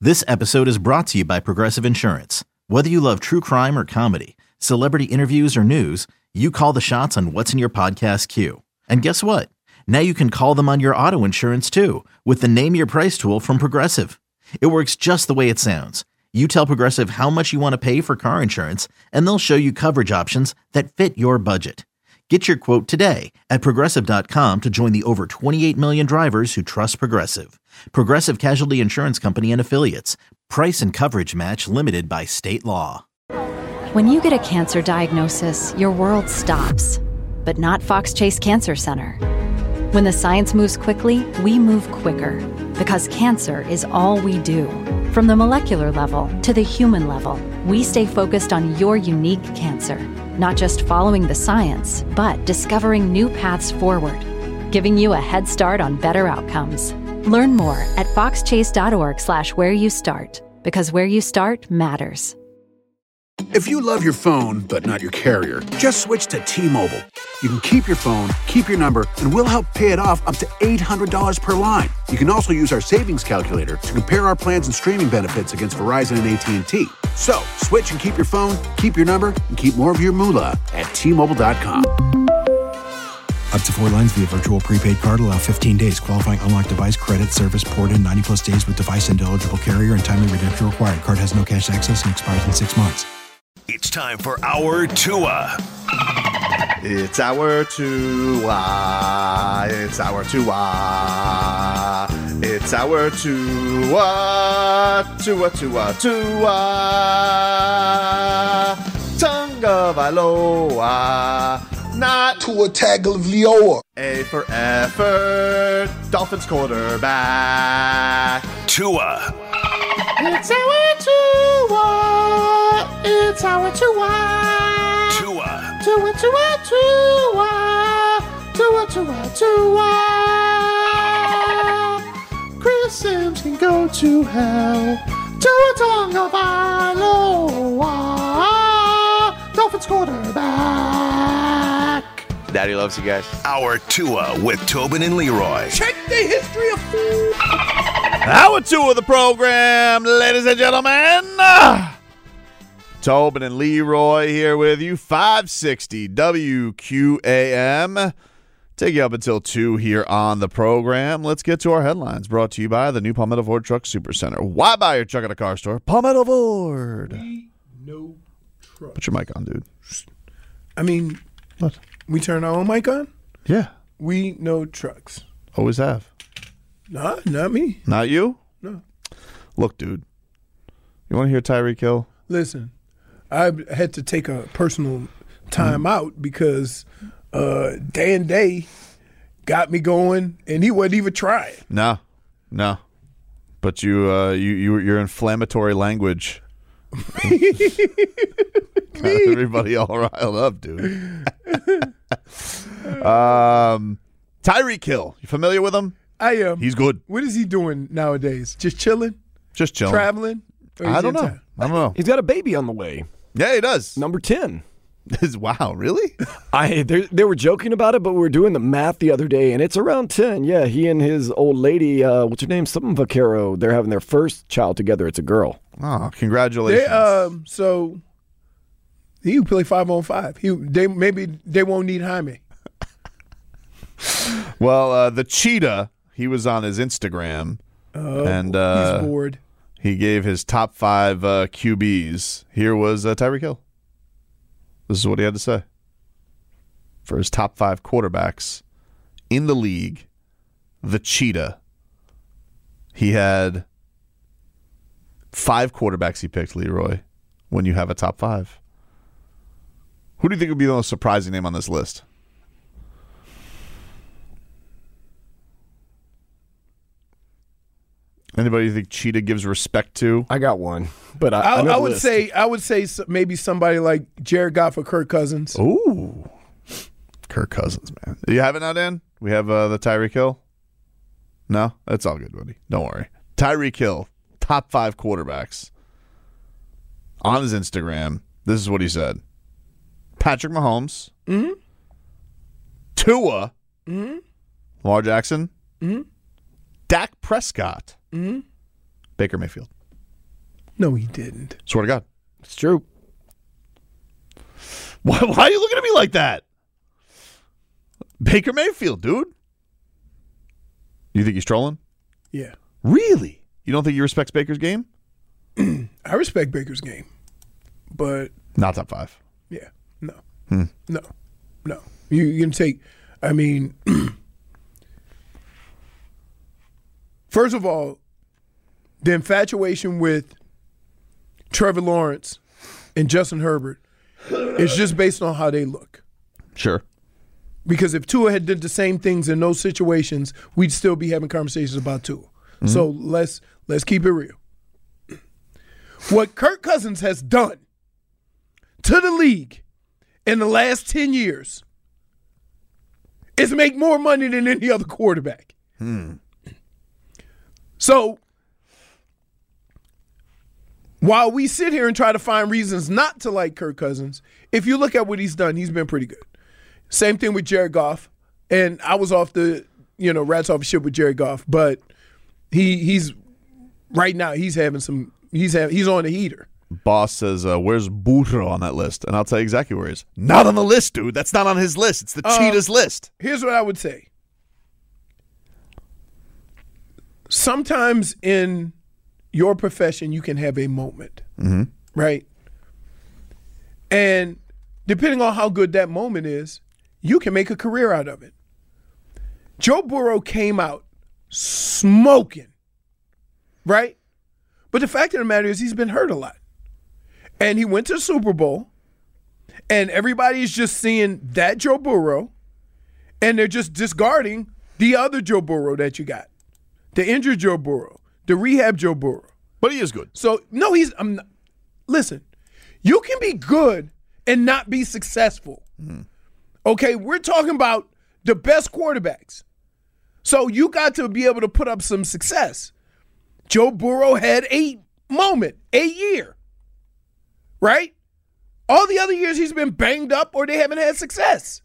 This episode is brought to you by Progressive Insurance. Whether you love true crime or comedy, celebrity interviews or news, you call the shots on what's in your podcast queue. And guess what? Now you can call them on your auto insurance too with the Name Your Price tool from Progressive. It works just the way it sounds. You tell Progressive how much you want to pay for car insurance, and they'll show you coverage options that fit your budget. Get your quote today at Progressive.com to join the over 28 million drivers who trust Progressive. Progressive Casualty Insurance Company and Affiliates. Price and coverage match limited by state law. When you get a cancer diagnosis, your world stops. But not Fox Chase Cancer Center. When the science moves quickly, we move quicker. Because cancer is all we do. From the molecular level to the human level, we stay focused on your unique cancer. Not just following the science, but discovering new paths forward, giving you a head start on better outcomes. Learn more at foxchase.org/where you start, because where you start matters. If you love your phone, but not your carrier, just switch to T-Mobile. You can keep your phone, keep your number, and we'll help pay it off up to $800 per line. You can also use our savings calculator to compare our plans and streaming benefits against Verizon and AT&T. So, switch and keep your phone, keep your number, and keep more of your moolah at T-Mobile.com. Up to 4 lines via virtual prepaid card. Allow 15 days. Qualifying unlocked device credit service ported 90-plus days with device and eligible carrier and timely redemption required. Card has no cash access and expires in 6 months. It's time for Our Tua. It's our Tua. It's our Tua. It's our Tua. Tua, Tua, Tua. Tonga Vailoa. Not Tua Tagovailoa. A for effort. Dolphins quarterback. Tua. It's our Tua. It's our Tua. Tua. Tua, Tua, Tua. Tua, Tua, Tua. Chris Sims can go to hell. Tua Tagovailoa. Dolphins quarterback. Daddy loves you guys. Our Tua with Tobin and Leroy. Check the history of food. Hour 2 of the program, ladies and gentlemen. Tobin and Leroy here with you, 560 WQAM. Take you up until 2 here on the program. Let's get to our headlines, brought to you by the new Palmetto Ford Truck Supercenter. Why buy your truck at a car store? Palmetto Ford. We know truck. Put your mic on, dude. I mean, What? we turn our own mic on? Yeah, We know trucks. always have. Nah, not me. Not you? No. Look, dude, you want to hear Tyreek Hill? Listen, I had to take a personal time out because Dan Day got me going, and he wasn't even trying. No. But your inflammatory language got everybody all riled up, dude. Tyreek Hill, you familiar with him? I am. He's good. What is he doing nowadays? Just chilling? Just chilling. Traveling? Or he's I don't in know. town? I don't know. He's got a baby on the way. Yeah, he does. Number 10. Wow, really? They were joking about it, but we were doing the math the other day, and it's around 10. Yeah, he and his old lady, what's her name? Something Vaquero. They're having their first child together. It's a girl. Oh, congratulations. So he would play 5-on-5. Maybe they won't need Jaime. Well, the cheetah, he was on his Instagram, and He's bored. he gave his top 5 QBs. Here was Tyreek Hill. This is what he had to say. For his top 5 quarterbacks in the league, the cheetah, he had 5 quarterbacks he picked, Leroy, when you have a top 5. Who do you think would be the most surprising name on this list? Anybody you think Cheetah gives respect to? I got one, but I would list. say maybe somebody like Jared Goff or Kirk Cousins. Ooh. Kirk Cousins, man. You have it now, Dan? We have the Tyreek Hill? No? That's all good, buddy. Don't worry. Tyreek Hill, top 5 quarterbacks. On his Instagram, this is what he said. Patrick Mahomes. Mm-hmm. Tua. Mm-hmm. Lamar Jackson. Mm-hmm. Dak Prescott. Mm-hmm. Baker Mayfield. No, he didn't. Swear to God. It's true. Why are you looking at me like that? Baker Mayfield, dude. You think he's trolling? Yeah. Really? You don't think he respects Baker's game? I respect Baker's game, but Not top 5. yeah, no. No. You can take, I mean, first of all, the infatuation with Trevor Lawrence and Justin Herbert is just based on how they look. Sure. Because if Tua had did the same things in those situations, we'd still be having conversations about Tua. Mm-hmm. So let's keep it real. What Kirk Cousins has done to the league in the last 10 years is make more money than any other quarterback. So while we sit here and try to find reasons not to like Kirk Cousins, if you look at what he's done, he's been pretty good. Same thing with Jared Goff. And I was off the, rats off the ship with Jared Goff, but he's right now he's on the heater. Boss says, where's Burro on that list? And I'll tell you exactly where he is. Not on the list, dude. That's not on his list. It's the Cheetah's list. Here's what I would say. Sometimes in your profession, you can have a moment, right? And depending on how good that moment is, you can make a career out of it. Joe Burrow came out smoking, right? But the fact of the matter is he's been hurt a lot. And he went to the Super Bowl, and everybody's just seeing that Joe Burrow, and they're just discarding the other Joe Burrow that you got. The injured Joe Burrow, the rehab Joe Burrow. But he is good. So, no, listen, you can be good and not be successful. Okay, we're talking about the best quarterbacks. So you got to be able to put up some success. Joe Burrow had a year, right? All the other years he's been banged up or they haven't had success.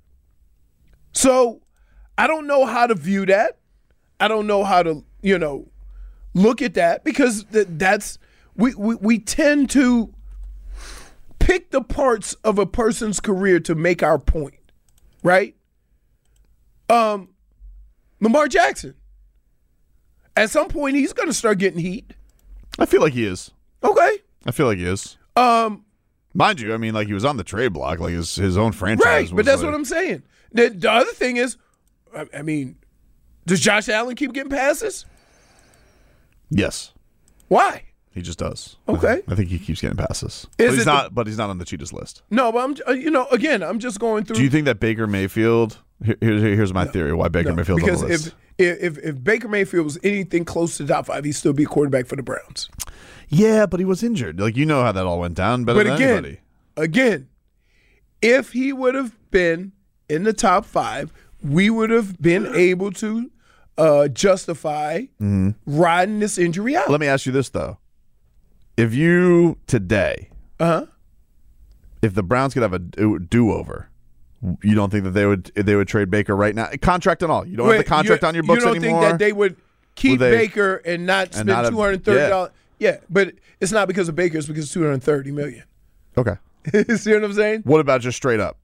So I don't know how to view that. I don't know how to, look at that because that's we tend to pick the parts of a person's career to make our point, right? Lamar Jackson. At some point, he's going to start getting heat. I feel like he is. Okay. I feel like he is. Mind you, I mean, like he was on the trade block, like his own franchise. Right, but that's like, what I'm saying. The other thing is, I mean, does Josh Allen keep getting passes? Yes. Why? He just does. Okay. I think he keeps getting passes. Is But he's not on the Cheetah's list. No, but I'm just going through. Do you think that Baker Mayfield? Here's my theory why Baker Mayfield's on the list. Because if Baker Mayfield was anything close to top 5, he'd still be a quarterback for the Browns. Yeah, but he was injured. Like, you know how that all went down better than anybody. Again, if he would have been in the top 5, we would have been able to justify riding this injury out. Let me ask you this, though. If you today, if the Browns could have a do-over, you don't think that they would trade Baker right now? Contract and all. You don't have the contract on your books anymore? You don't think that they would keep Baker and not spend $230? Yeah, but it's not because of Baker. It's because of $230 million. Okay. See what I'm saying? What about just straight up?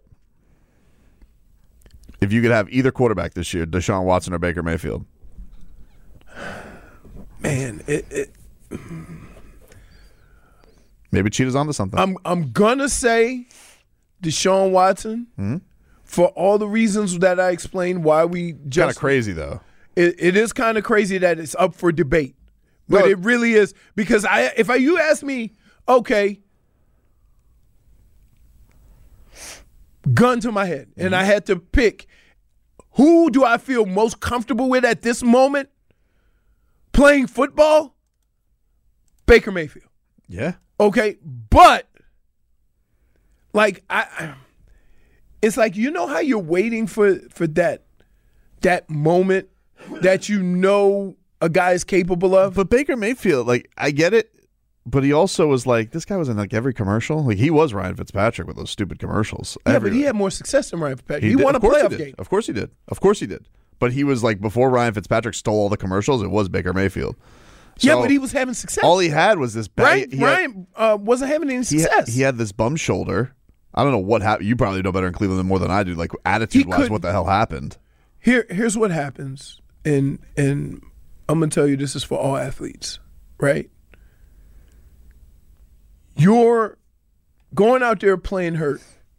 If you could have either quarterback this year, Deshaun Watson or Baker Mayfield. Man, maybe Cheetah's onto something. I'm gonna say Deshaun Watson for all the reasons that I explained why we just kind of crazy though. It is kind of crazy that it's up for debate, but it really is because if you ask me, okay, gun to my head, and I had to pick who do I feel most comfortable with at this moment playing football, Baker Mayfield. Yeah. Okay, but like it's like how you're waiting for that moment that a guy is capable of. But Baker Mayfield, like I get it, but he also was like this guy was in like every commercial. Like he was Ryan Fitzpatrick with those stupid commercials. Yeah, but he had more success than Ryan Fitzpatrick. He won a playoff game. Of course he did. Of course he did. But he was like before Ryan Fitzpatrick stole all the commercials. It was Baker Mayfield. Yeah, So but he was having success. all he had was this bad. Ryan wasn't having any success. He had this bum shoulder. I don't know what happened. You probably know better in Cleveland more than I do. Like attitude-wise, what the hell happened? Here's what happens, and I'm gonna tell you this is for all athletes, right? You're going out there playing hurt,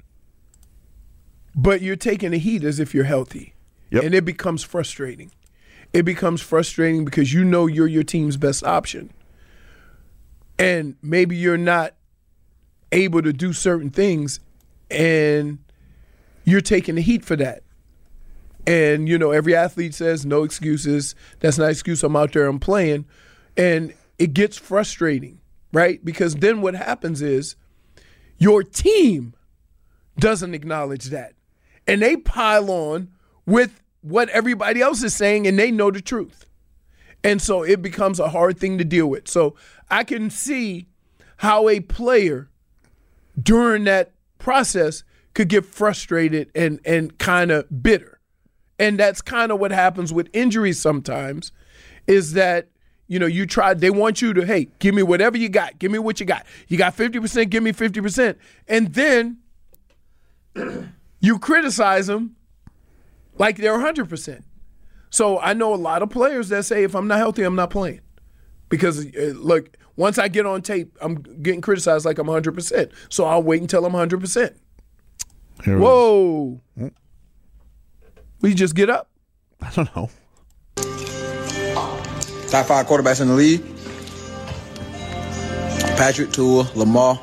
but you're taking the heat as if you're healthy, and it becomes frustrating. It becomes frustrating because you know you're your team's best option, and maybe you're not able to do certain things, and you're taking the heat for that. And, you know, every athlete says no excuses. That's not an excuse. I'm out there, I'm playing. And it gets frustrating, right? Because then what happens is your team doesn't acknowledge that. And they pile on with what everybody else is saying, and they know the truth. And so it becomes a hard thing to deal with. So I can see how a player during that process could get frustrated and kind of bitter. And that's kind of what happens with injuries sometimes, is that, you know, they want you to, hey, give me whatever you got. Give me what you got. You got 50%, give me 50%. And then you criticize them like they're 100%. So I know a lot of players that say, if I'm not healthy, I'm not playing. Because, look, once I get on tape, I'm getting criticized like I'm 100%. So I'll wait until I'm 100%. Whoa. Will you just get up? I don't know. Top 5 quarterbacks in the league. Patrick, Tua, Lamar,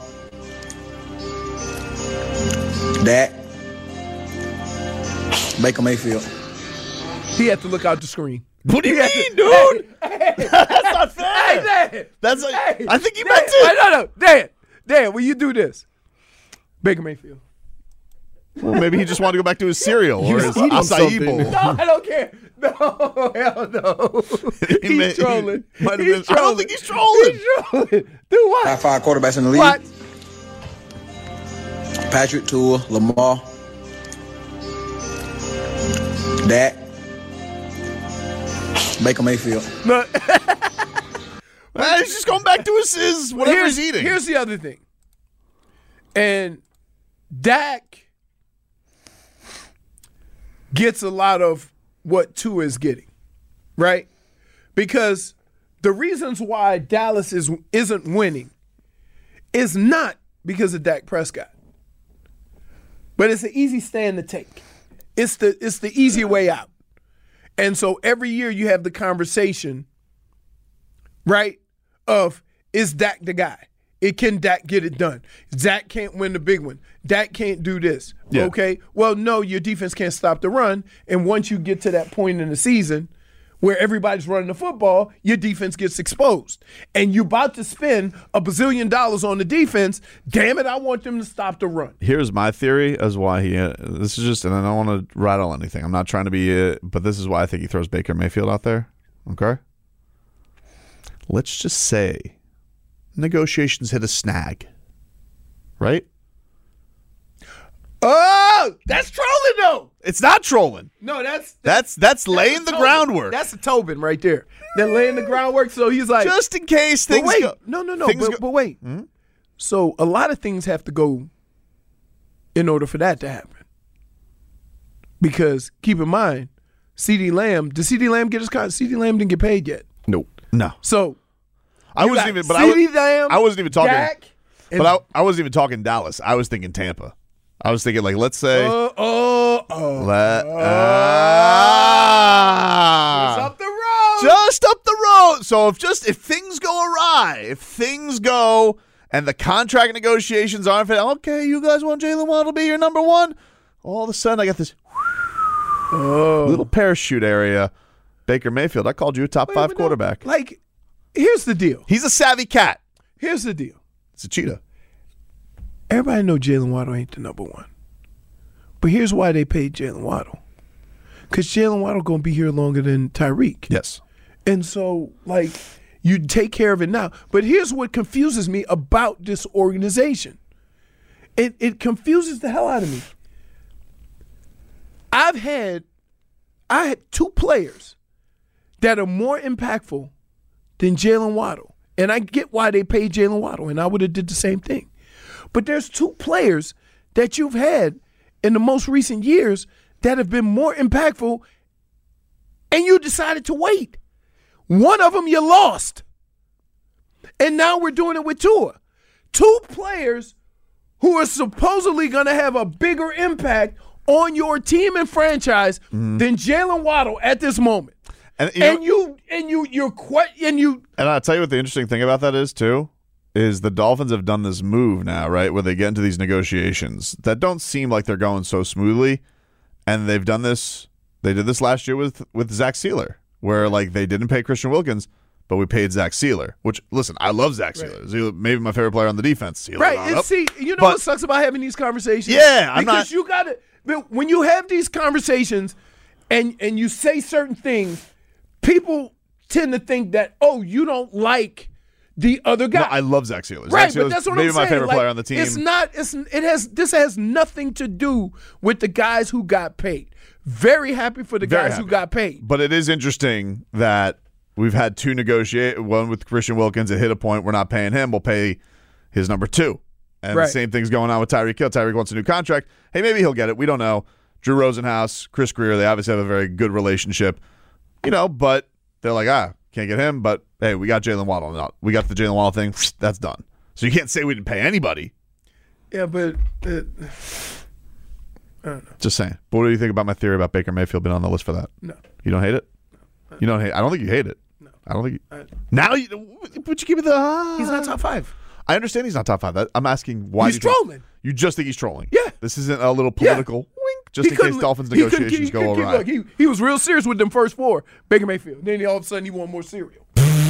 Dak, Baker Mayfield. He had to look out the screen. What do you mean, dude? That's not fair. Hey, Dan. I think you meant it. No. Dan, will you do this? Baker Mayfield. Well, maybe he just wanted to go back to his cereal or his acai bowl. No, I don't care. No, hell no. He's trolling. I don't think he's trolling. He's trolling. Do what? Top 5 quarterbacks in the league. What? Patrick, Tua, Lamar, Dak, Baker Mayfield. No. He's just going back to his whatever he's eating. Here's the other thing. And Dak gets a lot of what Tua is getting, right? Because the reasons why Dallas isn't winning is not because of Dak Prescott, but it's an easy stand to take. It's the easy way out. And so every year you have the conversation, right, of is Dak the guy? Can Dak get it done? Dak can't win the big one. Dak can't do this. Yeah. Okay? Well, no, your defense can't stop the run. And once you get to that point in the season where everybody's running the football, your defense gets exposed. And you're about to spend $1 bazillion on the defense. Damn it, I want them to stop the run. Here's my theory as why this is just, and I don't want to rattle anything. I'm not trying to be, but this is why I think he throws Baker Mayfield out there. Okay? Let's just say negotiations hit a snag, right? Oh, that's trolling though. It's not trolling. No, that's laying the groundwork. That's a Tobin right there. They're laying the groundwork. So he's like, just in case things wait, go. No. But wait. Hmm? So a lot of things have to go in order for that to happen. Because keep in mind, CeeDee Lamb. Did CeeDee Lamb get his contract? CeeDee Lamb didn't get paid yet. Nope. No. So I wasn't even. But I wasn't even talking. Dak, but I wasn't even talking Dallas. I was thinking Tampa. I was thinking, like, let's say. It's up the road. Just up the road. So if things go awry, and the contract negotiations aren't fit, okay, you guys want Jalen Waddle to be your number one? All of a sudden, I got this little parachute area. Baker Mayfield, I called you a top 5 quarterback. Like, here's the deal. He's a savvy cat. Here's the deal. It's a cheetah. Everybody know Jalen Waddle ain't the number one. But here's why they paid Jalen Waddle. Because Jalen Waddle going to be here longer than Tyreek. Yes. And so, like, you take care of it now. But here's what confuses me about this organization. It confuses the hell out of me. I had 2 players that are more impactful than Jalen Waddle. And I get why they paid Jalen Waddle, and I would have did the same thing. But there's two players that you've had in the most recent years that have been more impactful, and you decided to wait. One of them you lost. And now we're doing it with Tua. Two players who are supposedly going to have a bigger impact on your team and franchise than Jalen Waddle at this moment. And I'll tell you what the interesting thing about that is too, is the Dolphins have done this move now, right, where they get into these negotiations that don't seem like they're going so smoothly, and they've done this. They did this last year with Zach Sealer, where like they didn't pay Christian Wilkins, but we paid Zach Sealer. Which, listen, I love Zach Sealer. He's maybe my favorite player on the defense. Right, and see, you know what sucks about having these conversations? Yeah, because you got to. When you have these conversations, and you say certain things, people tend to think that, oh, you don't like the other guy. No, I love Zach Sealer. Right, Zach Sealer's but that's what maybe I'm saying. my favorite player on the team. This has nothing to do with the guys who got paid. Very happy for the guys who got paid. But it is interesting that we've had two negotiate. One with Christian Wilkins. It hit a point. We're not paying him. We'll pay his number two. And the same thing's going on with Tyreek Hill. Tyreek wants a new contract. Hey, maybe he'll get it. We don't know. Drew Rosenhaus, Chris Greer, they obviously have a very good relationship. But they're like, can't get him. But, hey, we got Jalen Waddle. No, we got the Jalen Waddle thing. That's done. So you can't say we didn't pay anybody. Yeah, but I don't know. Just saying. But what do you think about my theory about Baker Mayfield being on the list for that? No. You don't hate it? No. You don't hate it? I don't think you hate it. No. I don't think you... Now, would you give me the... He's not top 5. I understand he's not top 5. I'm asking why. He's trolling. You just think he's trolling? Yeah. This isn't a little political wink, just in case Dolphins negotiations go awry. Look, he was real serious with them first 4. Baker Mayfield. Then all of a sudden he wanted more cereal.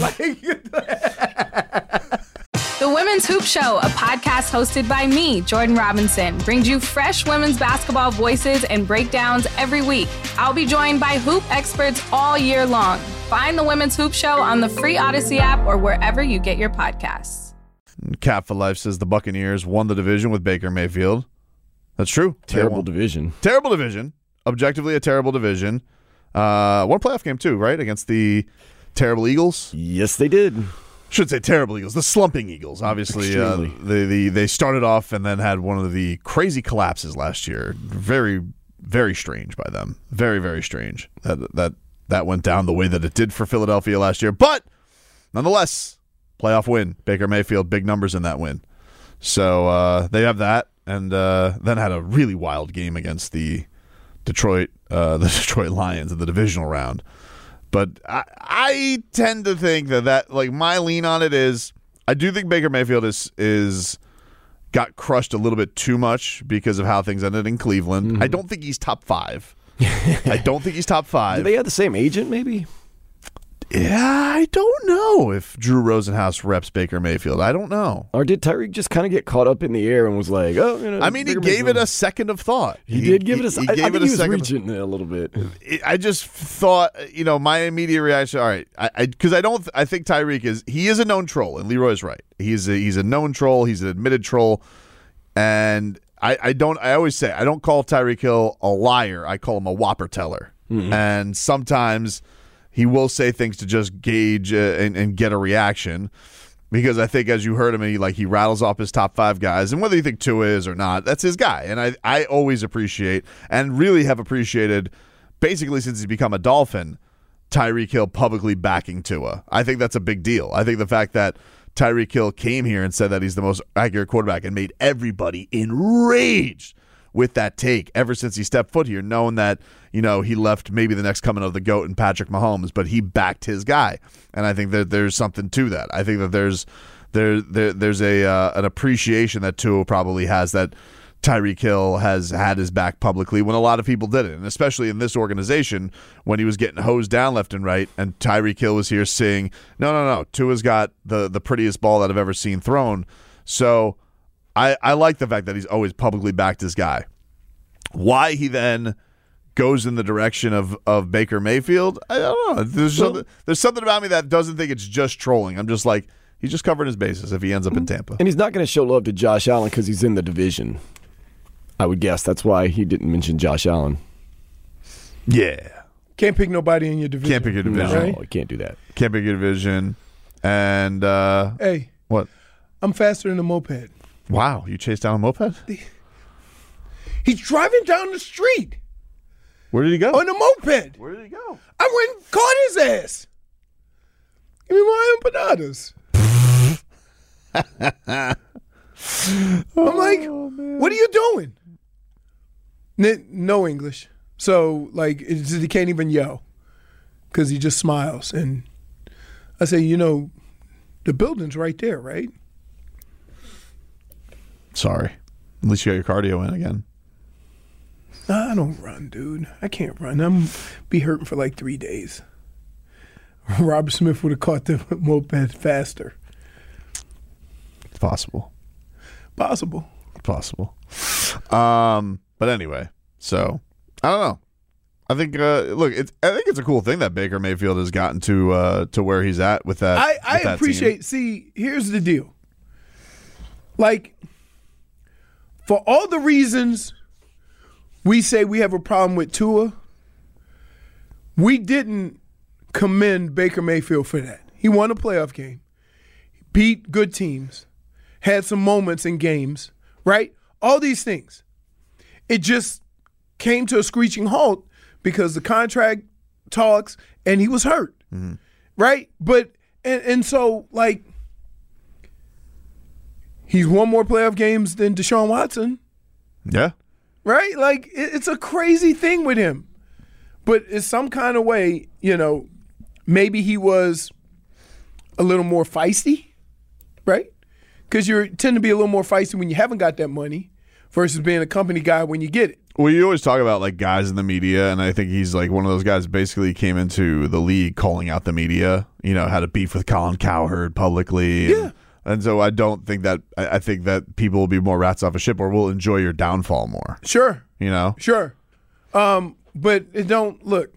The Women's Hoop Show, a podcast hosted by me, Jordan Robinson, brings you fresh women's basketball voices and breakdowns every week. I'll be joined by hoop experts all year long. Find the Women's Hoop Show on the free Odyssey app or wherever you get your podcasts. Cap for Life says the Buccaneers won the division with Baker Mayfield. That's true. Terrible division. Terrible division. Objectively a terrible division. One playoff game too, right? Against the terrible Eagles. Yes, they did. Should say terrible Eagles. The slumping Eagles. Obviously, they started off and then had one of the crazy collapses last year. Very, very strange by them. Very, very strange that went down the way that it did for Philadelphia last year. But nonetheless, playoff win. Baker Mayfield, big numbers in that win. So they have that, and then had a really wild game against the Detroit Lions in the divisional round. But I tend to think that like my lean on it is I do think Baker Mayfield is got crushed a little bit too much because of how things ended in Cleveland. Mm-hmm. I don't think he's top 5. I don't think he's top 5. Do they have the same agent maybe? Yeah, I don't know if Drew Rosenhaus reps Baker Mayfield. I don't know. Or did Tyreek just kind of get caught up in the air and was like, oh, I mean, he gave it a second of thought. He did give it a second. I think he was reaching a little bit. I just thought, my immediate reaction, all right, because I think Tyreek is a known troll, and Leroy's right. He's a known troll. He's an admitted troll. And I always say, I don't call Tyreek Hill a liar. I call him a whopper teller. Mm-hmm. And sometimes he will say things to just gauge and get a reaction, because I think, as you heard him, he rattles off his top 5 guys, and whether you think Tua is or not, that's his guy. And I always appreciate, and really have appreciated, basically since he's become a Dolphin, Tyreek Hill publicly backing Tua. I think that's a big deal. I think the fact that Tyreek Hill came here and said that he's the most accurate quarterback and made everybody enraged with that take ever since he stepped foot here, knowing that, he left maybe the next coming of the GOAT in Patrick Mahomes, but he backed his guy. And I think that there's something to that. I think that there's an appreciation that Tua probably has, that Tyreek Hill has had his back publicly when a lot of people didn't. And especially in this organization, when he was getting hosed down left and right, and Tyreek Hill was here saying, no, Tua's got the prettiest ball that I've ever seen thrown. So I like the fact that he's always publicly backed his guy. Why he then goes in the direction of Baker Mayfield, I don't know. There's something about me that doesn't think it's just trolling. I'm just like, he's just covering his bases if he ends up in Tampa. And he's not going to show love to Josh Allen because he's in the division. I would guess that's why he didn't mention Josh Allen. Yeah. Can't pick nobody in your division. Can't pick your division. No, you can't do that. Can't pick your division. And Hey, what? I'm faster than a moped. Wow, you chased down a moped? He's driving down the street Where did he go? on a moped. Where did he go? I went and caught his ass. Give me my empanadas. I'm like, what are you doing? No English. So, like, he can't even yell because he just smiles. And I say, the building's right there, right? Sorry. At least you got your cardio in again. Nah, I don't run, dude. I can't run. I'm be hurting for like 3 days. Robert Smith would have caught the moped faster. It's possible. Possible. But anyway, so I don't know. I think look, I think it's a cool thing that Baker Mayfield has gotten to where he's at with that. I with that appreciate. team. See, here's the deal. Like, for all the reasons we say we have a problem with Tua, we didn't commend Baker Mayfield for that. He won a playoff game, beat good teams, had some moments in games, right? All these things. It just came to a screeching halt because the contract talks and he was hurt, right? But and so, like, he's won more playoff games than Deshaun Watson. Yeah. Right? Like, it's a crazy thing with him. But in some kind of way, maybe he was a little more feisty, right? Because you tend to be a little more feisty when you haven't got that money versus being a company guy when you get it. Well, you always talk about, like, guys in the media, and I think he's, like, one of those guys basically came into the league calling out the media, had a beef with Colin Cowherd publicly. Yeah. And so I don't think that – I think that people will be more rats off a ship or will enjoy your downfall more. Sure. Sure. But it don't – look,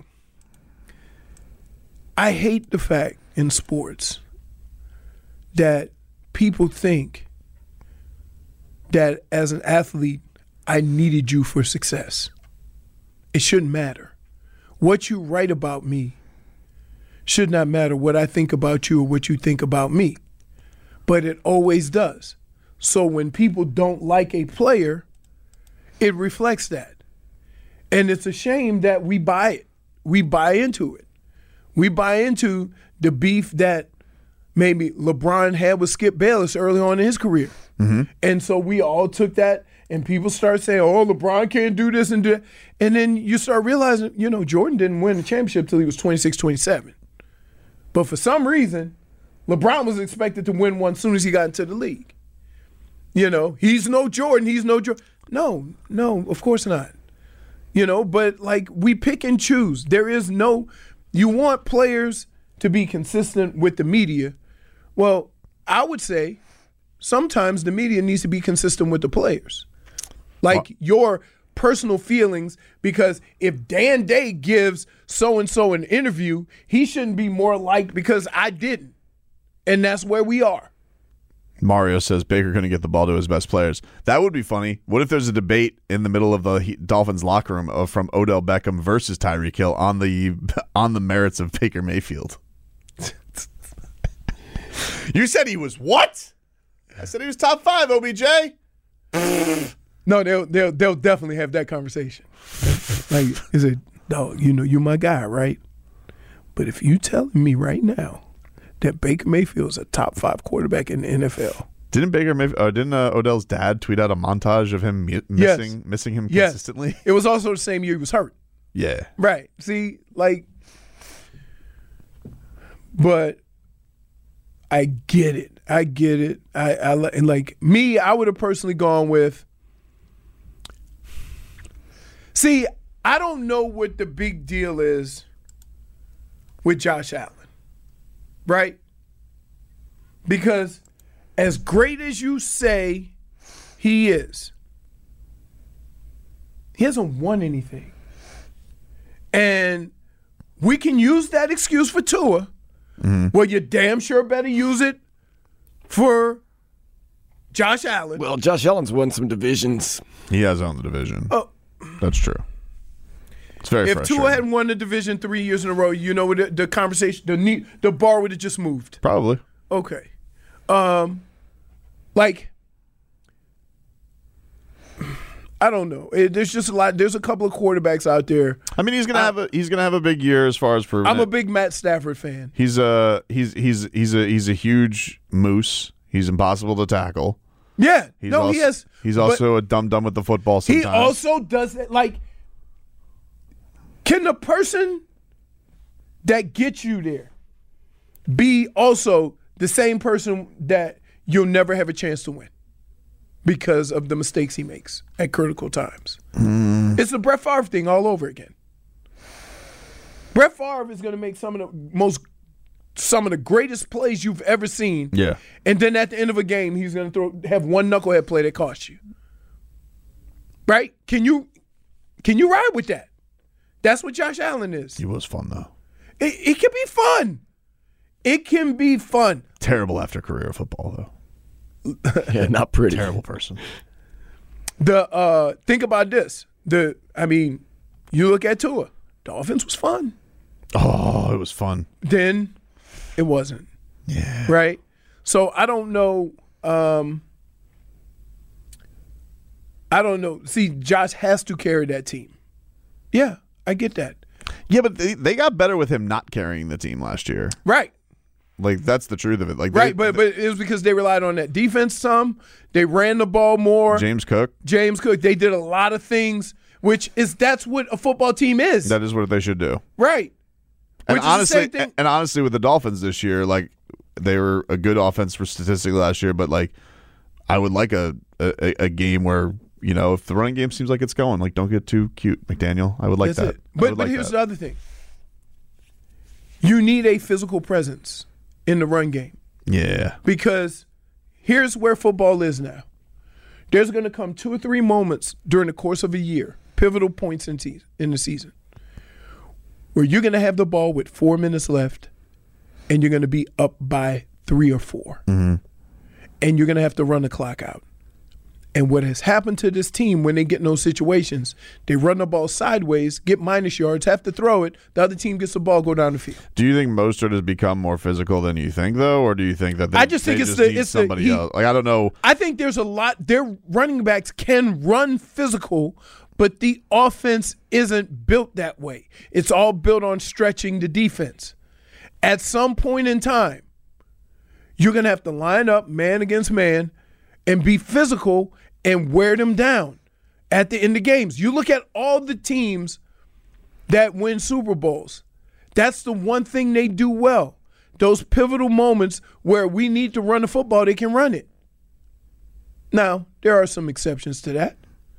I hate the fact in sports that people think that as an athlete, I needed you for success. It shouldn't matter. What you write about me should not matter what I think about you or what you think about me. But it always does. So when people don't like a player, it reflects that. And it's a shame that we buy it. We buy into it. We buy into the beef that maybe LeBron had with Skip Bayless early on in his career. Mm-hmm. And so we all took that, and people start saying, oh, LeBron can't do this and do that. And then you start realizing, Jordan didn't win the championship till he was 26, 27. But for some reason, LeBron was expected to win one as soon as he got into the league. He's no Jordan. He's no Jordan. No, of course not. But, like, we pick and choose. There is no – you want players to be consistent with the media. Well, I would say sometimes the media needs to be consistent with the players. Like, your personal feelings, because if Dan Day gives so-and-so an interview, he shouldn't be more liked because I didn't. And that's where we are. Mario says Baker going to get the ball to his best players. That would be funny. What if there's a debate in the middle of the Dolphins locker room from Odell Beckham versus Tyreek Hill on the merits of Baker Mayfield? You said he was what? I said he was top 5, OBJ. No, they'll definitely have that conversation. Like, is it, dog, you're my guy, right? But if you telling me right now that Baker Mayfield's a top 5 quarterback in the NFL. Didn't Odell's dad tweet out a montage of him missing him consistently? Yes. It was also the same year he was hurt. Yeah. Right. See, like, but I get it. I like me, I would have personally gone with. See, I don't know what the big deal is with Josh Allen. Right? Because as great as you say he is, he hasn't won anything. And we can use that excuse for Tua. Mm-hmm. Well, you damn sure better use it for Josh Allen. Well, Josh Allen's won some divisions. He has won the division. Oh, that's true. It's very If Tua hadn't won the division 3 years in a row, the conversation, the bar would have just moved. Probably. Okay. I don't know. There's just a lot. There's a couple of quarterbacks out there. I mean, he's gonna have a big year as far as proving. I'm a big Matt Stafford fan. He's a huge moose. He's impossible to tackle. Yeah. He has. He's also a dumb with the football sometimes. He also does it. Like, can the person that gets you there be also the same person that you'll never have a chance to win because of the mistakes he makes at critical times? It's the Brett Favre thing all over again. Brett Favre is going to make some of the greatest plays you've ever seen. Yeah. And then at the end of a game, he's going to have one knucklehead play that costs you. Right? Can you ride with that? That's what Josh Allen is. He was fun though. It can be fun. It can be fun. Terrible after career football though. Yeah, not pretty. Terrible person. Think about this. You look at Tua. The offense was fun. Oh, it was fun. Then it wasn't. Yeah. Right? So I don't know. See, Josh has to carry that team. Yeah, I get that. Yeah, but they got better with him not carrying the team last year. Right. Like, that's the truth of it. Like, but it was because they relied on that defense some. They ran the ball more. James Cook. They did a lot of things, that's what a football team is. That is what they should do. Right. And honestly, with the Dolphins this year, like, they were a good offense for statistically last year, but like, I would like a game where, you know, if the running game seems like it's going, like, don't get too cute, McDaniel. I would like that. But here's the other thing. You need a physical presence in the run game. Yeah. Because here's where football is now. There's going to come 2 or 3 moments during the course of a year, pivotal points in the season, where you're going to have the ball with 4 minutes left and you're going to be up by 3 or 4. Mm-hmm. And you're going to have to run the clock out. And what has happened to this team when they get in those situations, they run the ball sideways, get minus yards, have to throw it. The other team gets the ball, go down the field. Do you think Mostert has become more physical than you think, though, or do you think that it's somebody else? Like, I don't know. I think there's a lot. Their running backs can run physical, but the offense isn't built that way. It's all built on stretching the defense. At some point in time, you're going to have to line up man against man and be physical and wear them down at the end of games. You look at all the teams that win Super Bowls. That's the one thing they do well. Those pivotal moments where we need to run the football, they can run it. Now, there are some exceptions to that.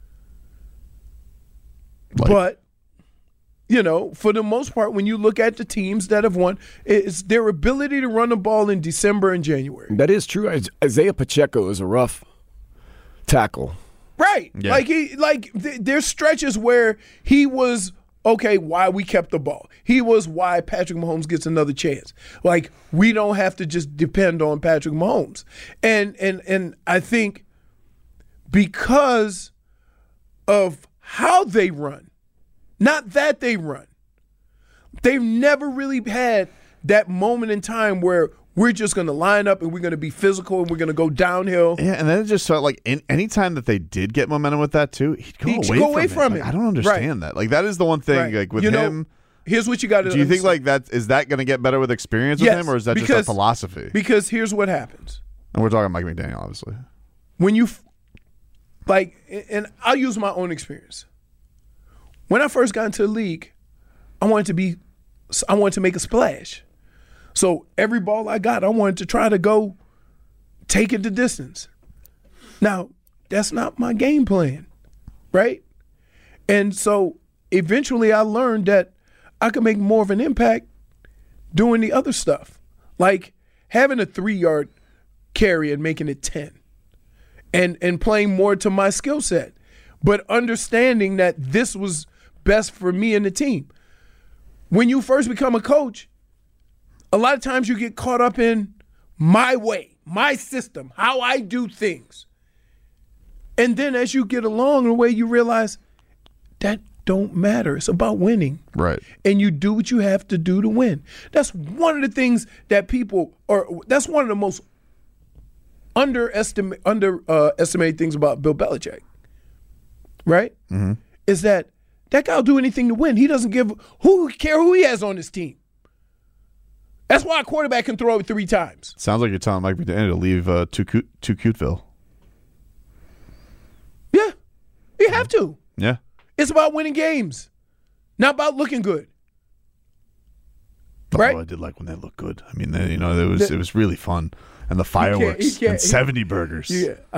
But, you know, for the most part, when you look at the teams that have won, it's their ability to run the ball in December and January. That is true. Isaiah Pacheco is a rough tackle. Right. Yeah. There's stretches where he was, okay, why we kept the ball. He was why Patrick Mahomes gets another chance. Like, we don't have to just depend on Patrick Mahomes. And I think because of how they run, not that they run, they've never really had that moment in time where we're just going to line up and we're going to be physical and we're going to go downhill. Yeah, and then it just felt like any time that they did get momentum with that too, he'd go away from it. Like, I don't understand that. Like, that is the one thing, like, with him. Here's what you got to do. You think like that is that going to get better with experience with him, or is that just a philosophy? Because here's what happens. And we're talking Mike McDaniel, obviously. When you and I'll use my own experience. When I first got into the league, I wanted to make a splash. So every ball I got, I wanted to try to go take it the distance. Now, that's not my game plan, right? And so eventually I learned that I could make more of an impact doing the other stuff, like having a 3-yard carry and making it 10 and playing more to my skill set, but understanding that this was best for me and the team. When you first become a coach, a lot of times you get caught up in my way, my system, how I do things. And then as you get along the way, you realize that don't matter. It's about winning. Right. And you do what you have to do to win. That's one of the things that that's one of the most underestimated things about Bill Belichick. Right? Mm-hmm. Is that guy will do anything to win. He doesn't care who he has on his team. That's why a quarterback can throw it 3 times. Sounds like you're telling Mike McDaniel to leave to Cuteville. Yeah. You have to. Yeah. It's about winning games, not about looking good. Right? Oh, I did like when they looked good. I mean, it was really fun. And the fireworks and 70 burgers. Yeah, I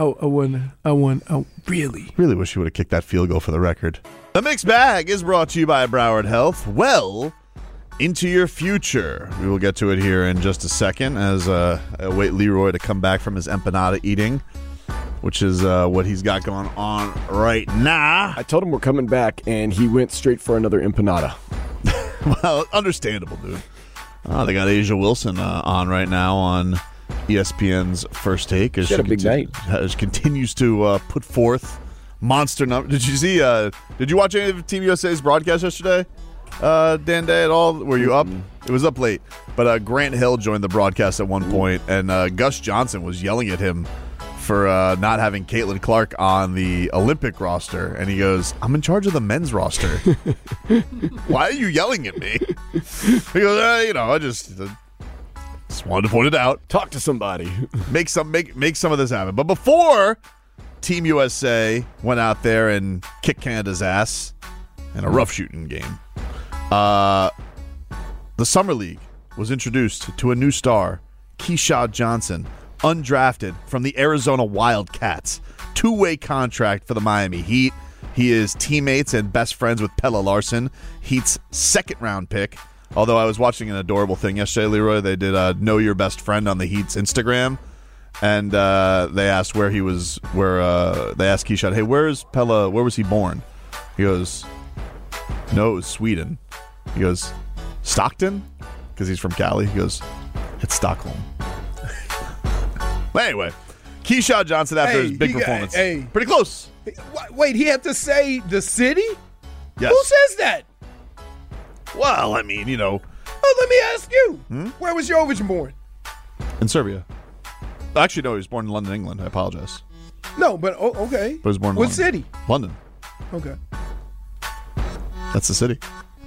really wish he would have kicked that field goal for the record. The Mixed Bag is brought to you by Broward Health. Well into your future. We will get to it here in just a second as I await Leroy to come back from his empanada eating, which is what he's got going on right now. I told him we're coming back, and he went straight for another empanada. Well, understandable, dude. They got Asia Wilson on right now on ESPN's First Take. She had a big night. As continues to put forth monster numbers. Did you watch any of Team USA's broadcast yesterday, Dan Day, at all? Were you up? It was up late. But Grant Hill joined the broadcast at one point, and Gus Johnson was yelling at him for not having Caitlin Clark on the Olympic roster. And he goes, I'm in charge of the men's roster. Why are you yelling at me? He goes, I just wanted to point it out. Talk to somebody. Make some of this happen. But before Team USA went out there and kicked Canada's ass in a rough shooting game, the Summer League was introduced to a new star, Keyshawn Johnson, undrafted from the Arizona Wildcats. 2-way contract for the Miami Heat. He is teammates and best friends with Pelle Larsson, Heat's second-round pick. Although I was watching an adorable thing yesterday, Leroy. They did Know Your Best Friend on the Heat's Instagram, and they asked they asked Keyshawn, hey, where was he born? He goes, no, it was Sweden. He goes, Stockton? Because he's from Cali. He goes, it's Stockholm. But anyway, Keyshawn Johnson after his big performance. Pretty close. Wait, he had to say the city? Yes. Who says that? Well, I mean, Oh, let me ask you. Where was Jovic born? In Serbia. Actually, no, he was born in London, England. I apologize. No, but okay. But he was born in What London. city? London. Okay. That's the city.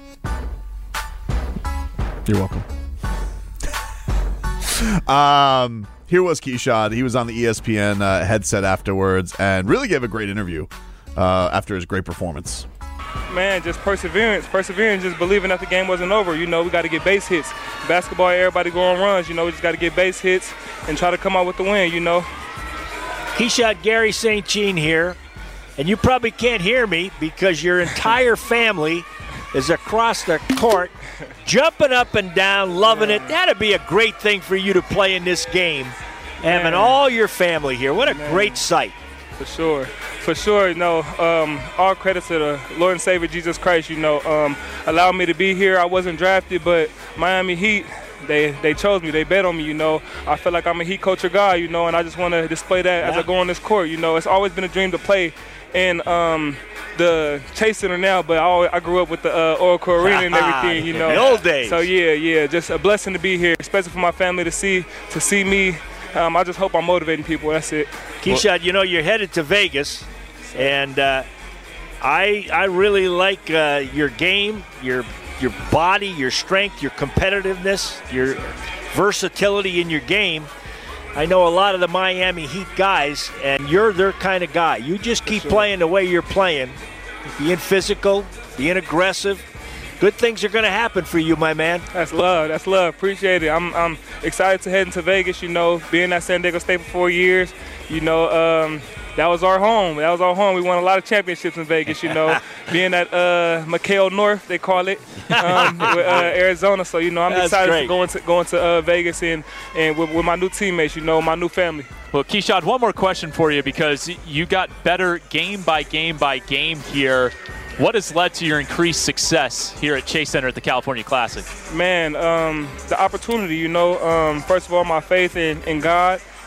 You're welcome. Here was Keyshawn. He was on the ESPN headset afterwards and really gave a great interview after his great performance. Man, just perseverance, just believing that the game wasn't over. We got to get base hits. Basketball, everybody go on runs. We just got to get base hits and try to come out with the win, Keyshawn, Gary St. Jean here, and you probably can't hear me because your entire family is across the court, jumping up and down, loving it. That'd be a great thing for you to play in this game, having all your family here. What a great sight. For sure. All credit to the Lord and Savior Jesus Christ, allowed me to be here. I wasn't drafted, but Miami Heat, they chose me. They bet on me, I feel like I'm a Heat culture guy, and I just want to display that as I go on this court. It's always been a dream to play in the Chase Center now, but I grew up with the Oracle Arena and everything, In the old days. So, yeah, just a blessing to be here, especially for my family to see me. I just hope I'm motivating people. That's it. Keyshawn, you're headed to Vegas, and I really like your game, your body, your strength, your competitiveness, your versatility in your game. I know a lot of the Miami Heat guys, and you're their kind of guy. You just keep playing the way you're playing, being physical, being aggressive. Good things are going to happen for you, my man. That's love. Appreciate it. I'm excited to head into Vegas, being at San Diego State for 4 years. That was our home. We won a lot of championships in Vegas, being at McHale North, they call it, with Arizona. So, I'm That's excited great. to go into Vegas and with my new teammates, my new family. Well, Keyshawn, one more question for you because you got better game by game here. What has led to your increased success here at Chase Center at the California Classic? Man, the opportunity, first of all, my faith in God,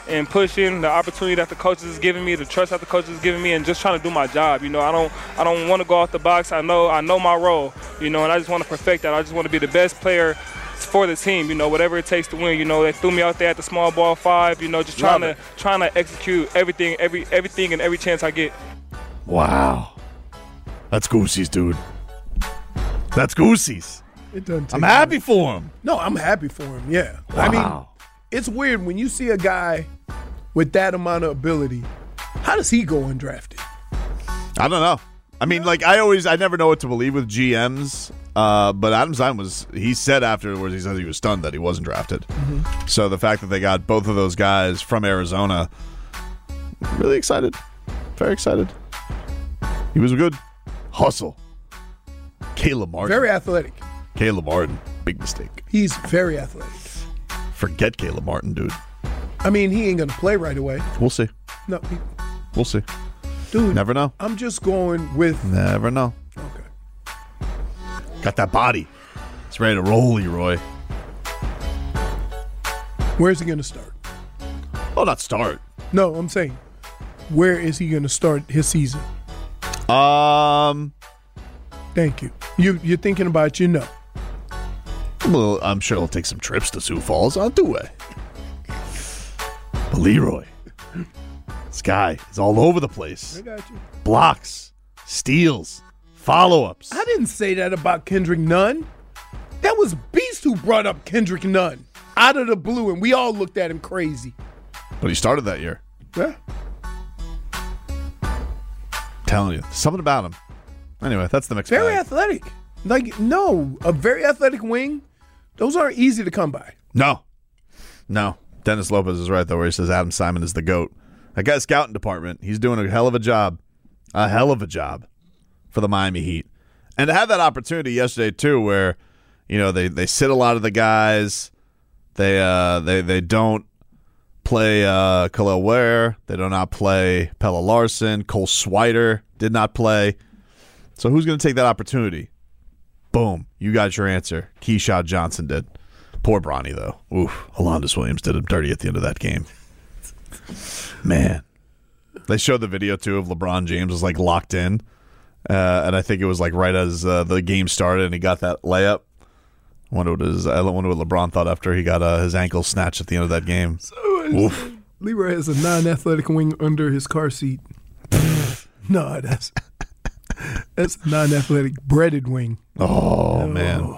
and pushing, the opportunity that the coaches is giving me, the trust that the coaches is giving me, and just trying to do my job. You know, I don't want to go off the box. I know my role, you know, and I just want to perfect that. I just want to be the best player for the team, you know, whatever it takes to win. You know, they threw me out there at the small ball 5, you know, just trying to execute everything and every chance I get. Wow. That's Goosey's, dude. That's Goosey's. It doesn't take I'm happy for him. No, I'm happy for him, yeah. Wow. I mean, it's weird when you see a guy with that amount of ability. How does he go undrafted? I don't know. I mean, like, I never know what to believe with GMs. But Adam Simon he said afterwards, he said he was stunned that he wasn't drafted. Mm-hmm. So the fact that they got both of those guys from Arizona, really excited. Very excited. He was good. Hustle. Caleb Martin. Very athletic. Caleb Martin. Big mistake. He's very athletic. Forget Caleb Martin, dude. I mean, he ain't going to play right away. We'll see. No. We'll see. Dude. Never know. I'm just going with. Never know. Okay. Got that body. It's ready to roll, Leroy. Where's he going to start? Oh, not start. No, I'm saying, where is he going to start his season? Thank you. You're thinking about it, you know. Well, I'm sure he'll take some trips to Sioux Falls on the way. But Leroy, this guy is all over the place. I got you. Blocks, steals, follow-ups. I didn't say that about Kendrick Nunn. That was Beast who brought up Kendrick Nunn out of the blue, and we all looked at him crazy. But he started that year. Yeah. Telling you, something about him. Anyway, that's the mixed Very bag. athletic. Like, no, a very athletic wing, those aren't easy to come by. No. Dennis Lopez is right, though, where he says Adam Simon is the GOAT. That guy's scouting department, he's doing a hell of a job. A hell of a job for the Miami Heat. And to have that opportunity yesterday, too, where, you know, they sit a lot of the guys. They don't play Khalil Ware. They do not play Pella Larson. Cole Swider did not play. So who's going to take that opportunity? Boom. You got your answer. Keyshawn Johnson did. Poor Bronny, though. Oof. Alondas Williams did him dirty at the end of that game. Man. They showed the video, too, of LeBron James was, like, locked in. And I think it was, like, right as the game started and he got that layup. I wonder what LeBron thought after he got his ankle snatched at the end of that game. Oof. Leroy has a non-athletic wing under his car seat. No, that's a non-athletic breaded wing. Oh, man.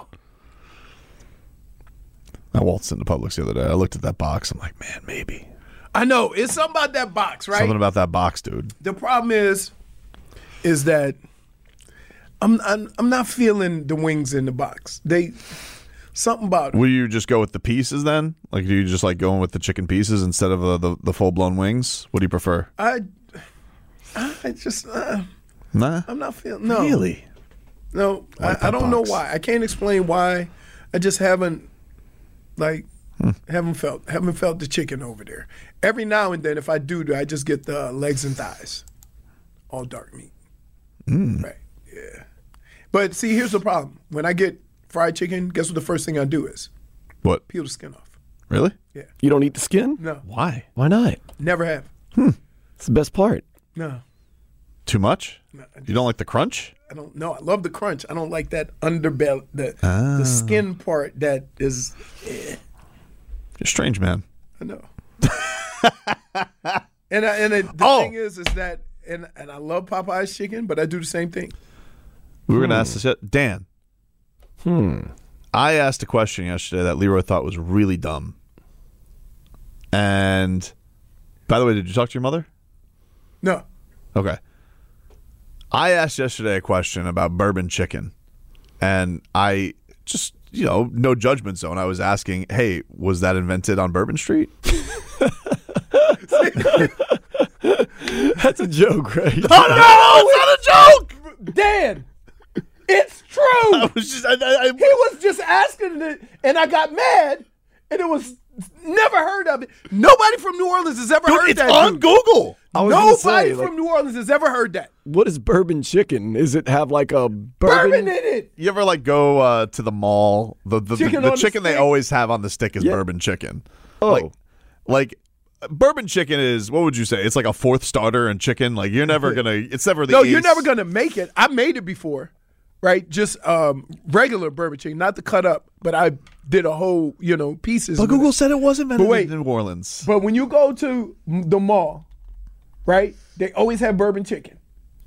I waltzed into Publix the other day. I looked at that box. I'm like, man, maybe. I know. It's something about that box, right? Something about that box, dude. The problem is that I'm not feeling the wings in the box. Something about it. Will you just go with the pieces then? Like, do you just like going with the chicken pieces instead of the full-blown wings? What do you prefer? I just Nah. I'm not feeling no. Really? No, Like I that don't know box. why. I can't explain why. I just haven't haven't felt the chicken over there. Every now and then, if I do, I just get the legs and thighs, all dark meat. Right? Yeah. But see, here's the problem. When I get fried chicken, guess what the first thing I do is? What? Peel the skin off. Really? Yeah. You don't eat the skin? No. Why? Why not? Never have. It's the best part. No. Too much? No, You don't like the crunch? I don't know. I love the crunch. I don't like that underbelly, the skin part that is. You're a strange man. I know. The thing is that, and I love Popeye's chicken, but I do the same thing. We were going to ask this yet. Dan. I asked a question yesterday that Leroy thought was really dumb. And, by the way, did you talk to your mother? No. Okay. I asked yesterday a question about bourbon chicken. And I just, no judgment zone. I was asking, hey, was that invented on Bourbon Street? That's a joke, right? Oh, no, it's not a joke! Dan, it's true. I was just, he was just asking it, and I got mad, and it was never heard of it. Nobody from New Orleans has ever heard it's that. on Google. I was gonna Nobody say, from New Orleans has ever heard that. What is bourbon chicken? Is it have like a Bourbon in it. You ever go to the mall? The Chicken the on the chicken they stick? always have on the stick is Yeah. bourbon chicken. Oh. Like bourbon chicken is, what would you say? It's like a fourth starter in chicken. Like you're never gonna. It's never the. No, ace. you're never gonna make it. I made it before, right? Just regular bourbon chicken, not the cut up, but I did a whole, pieces. But Google said it wasn't invented wait, in New Orleans. But when you go to the mall, right, they always have bourbon chicken.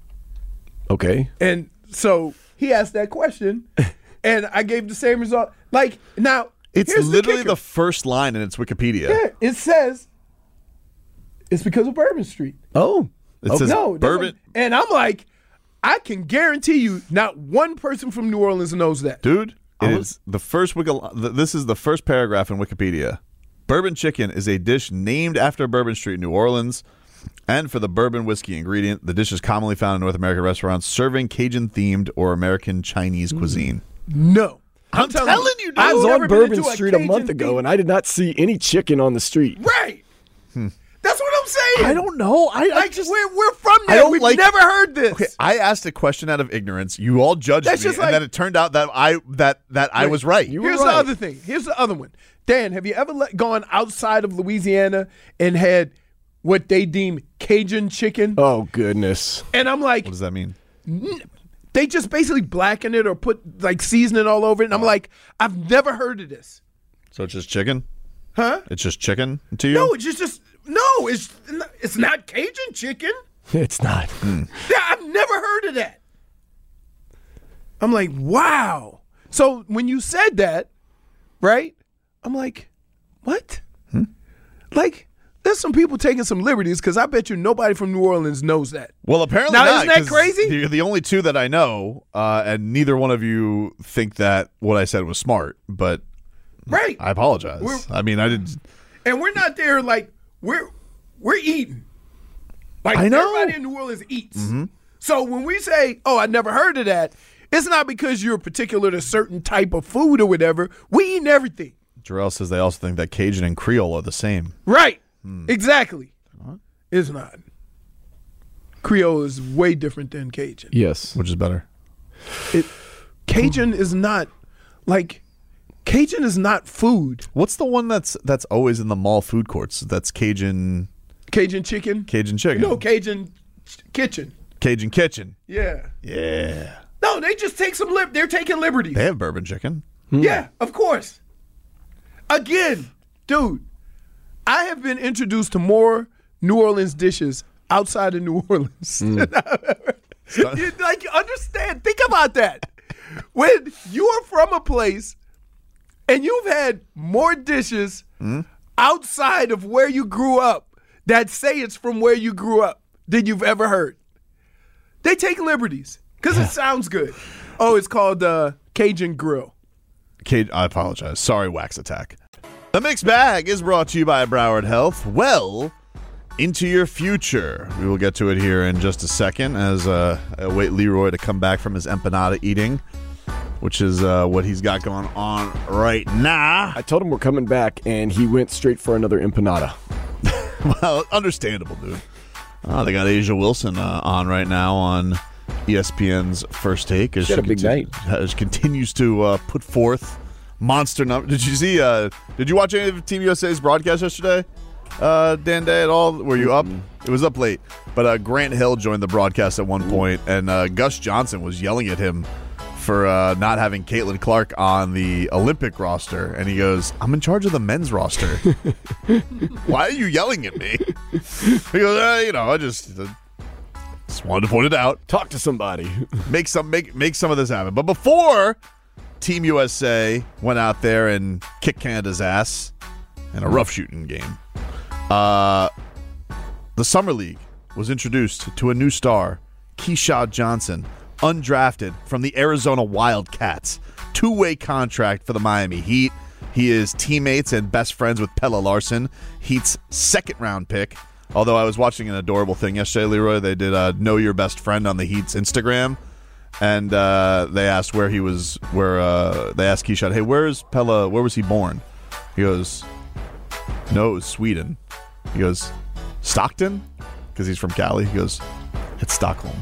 Okay. And so he asked that question, and I gave the same result. Like, now, it's here's literally the the first line in its Wikipedia. Yeah, it says it's because of Bourbon Street. Oh. It says bourbon. And I'm like, I can guarantee you not one person from New Orleans knows that. Dude, it is the first this is the first paragraph in Wikipedia. Bourbon chicken is a dish named after Bourbon Street, New Orleans, and for the bourbon whiskey ingredient. The dish is commonly found in North American restaurants serving Cajun-themed or American Chinese cuisine. No. I'm telling you, dude. I was on Bourbon been to a Street a month Cajun ago, theme. and I did not see any chicken on the street. Right. That's what I'm saying. I don't know. I just we're from I there. don't We've like- never heard this. Okay, I asked a question out of ignorance. You all judged That's me, just and like- then it turned out that I was right. Here's the other thing. Here's the other one. Dan, have you ever gone outside of Louisiana and had what they deem Cajun chicken? Oh, goodness. And I'm like, What does that mean? they just basically blacken it or put like seasoning all over it. And I'm like, I've never heard of this. So it's just chicken? Huh? It's just chicken to you? No, it's just no, it's not Cajun chicken. It's not. Yeah, I've never heard of that. I'm like, wow. So when you said that, right? I'm like, what? Like, there's some people taking some liberties because I bet you nobody from New Orleans knows that. Well, apparently Now, not. isn't that 'cause crazy? You're the only two that I know, and neither one of you think that what I said was smart, but Right. I apologize. I mean, I didn't. And we're not there like we're eating. Like I know. everybody in New Orleans eats. So when we say, "Oh, I never heard of that," it's not because you're particular to certain type of food or whatever. We eating everything. Jarrell says they also think that Cajun and Creole are the same. Right. Exactly. It's not. Creole is way different than Cajun. Yes. Which is better? Cajun is not like Cajun is not food. What's the one that's always in the mall food courts? That's Cajun chicken? Cajun chicken. No, Cajun kitchen. Cajun kitchen. Yeah. Yeah. No, they just take some they're taking liberties. They have bourbon chicken. Yeah, of course. Again, dude, I have been introduced to more New Orleans dishes outside of New Orleans. You, like, understand, think about that. When you are from a place and you've had more dishes outside of where you grew up that say it's from where you grew up than you've ever heard. They take liberties because it sounds good. Oh, it's called Cajun Grill. I apologize. Sorry, Wax Attack. The Mixed Bag is brought to you by Broward Health. Well into your future. We will get to it here in just a second as I await Leroy to come back from his empanada eating, which is what he's got going on right now. I told him we're coming back, and he went straight for another empanada. Well, understandable, dude. They got Asia Wilson on right now on ESPN's First Take. She had a big night. As continues to put forth monster numbers. Did you see? Did you watch any of Team USA's broadcast yesterday, Dan Day, at all? Were you up? It was up late. But Grant Hill joined the broadcast at one point, and Gus Johnson was yelling at him for not having Caitlin Clark on the Olympic roster. And he goes, I'm in charge of the men's roster. Why are you yelling at me? He goes, I just wanted to point it out. Talk to somebody. Make some of this happen. But before Team USA went out there and kicked Canada's ass in a rough shooting game, the Summer League was introduced to a new star, Keyshawn Johnson, undrafted from the Arizona Wildcats. 2-way contract for the Miami Heat. He is teammates and best friends with Pelle Larsson, Heat's second-round pick. Although I was watching an adorable thing yesterday, Leroy. They did Know Your Best Friend on the Heat's Instagram, and they asked where he was. They asked Keyshawn, "Hey, where's Pelle? Where was he born?" He goes, "No, it was Sweden." He goes, "Stockton?" Because he's from Cali. He goes, "It's Stockholm."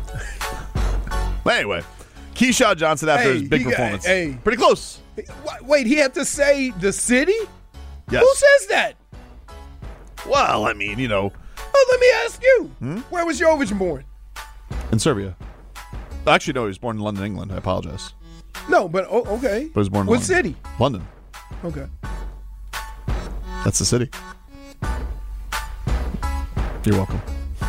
But anyway, Keyshawn Johnson after his big performance. Pretty close. Wait, he had to say the city? Yes. Who says that? Well, I mean, Oh, let me ask you. Where was Jovic born? in Serbia. Actually, no, he was born in London, England. I apologize. No, but okay. But he was born in What London. city? London. Okay. That's the city. You're welcome.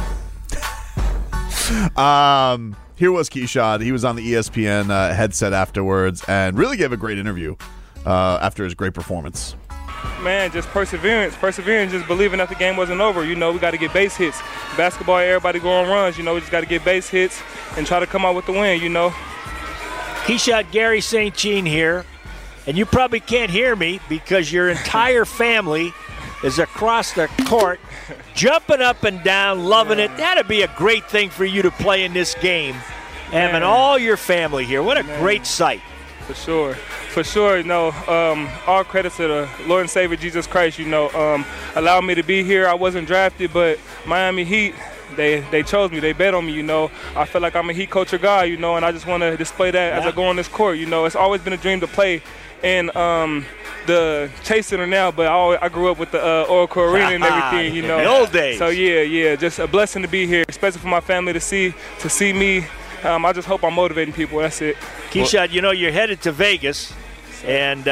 Here was Keyshawn. He was on the ESPN headset afterwards and really gave a great interview after his great performance. Man, just perseverance, just believing that the game wasn't over. We got to get base hits. Basketball, everybody go on runs. We just got to get base hits and try to come out with the win, Keyshawn, Gary St. Jean here, and you probably can't hear me because your entire family is across the court, jumping up and down, loving it. That'd be a great thing for you to play in this game, having all your family here. What a great sight. For sure. All credit to the Lord and Savior Jesus Christ, allowed me to be here. I wasn't drafted, but Miami Heat, they chose me. They bet on me, I feel like I'm a Heat culture guy, and I just want to display that as I go on this court. It's always been a dream to play in the Chase Center now, but I grew up with the Oracle Arena and everything, The old days. So, yeah, just a blessing to be here, especially for my family to see me. I just hope I'm motivating people. That's it. Keyshawn, you're headed to Vegas, and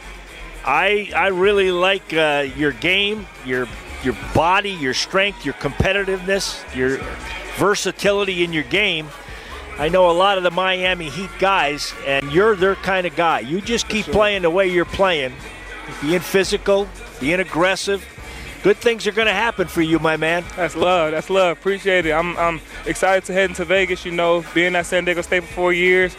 I really like your game, your body, your strength, your competitiveness, your versatility in your game. I know a lot of the Miami Heat guys, and you're their kind of guy. You just keep playing the way you're playing, being physical, being aggressive. Good things are going to happen for you, my man. That's love. Appreciate it. I'm excited to head into Vegas, being at San Diego State for 4 years.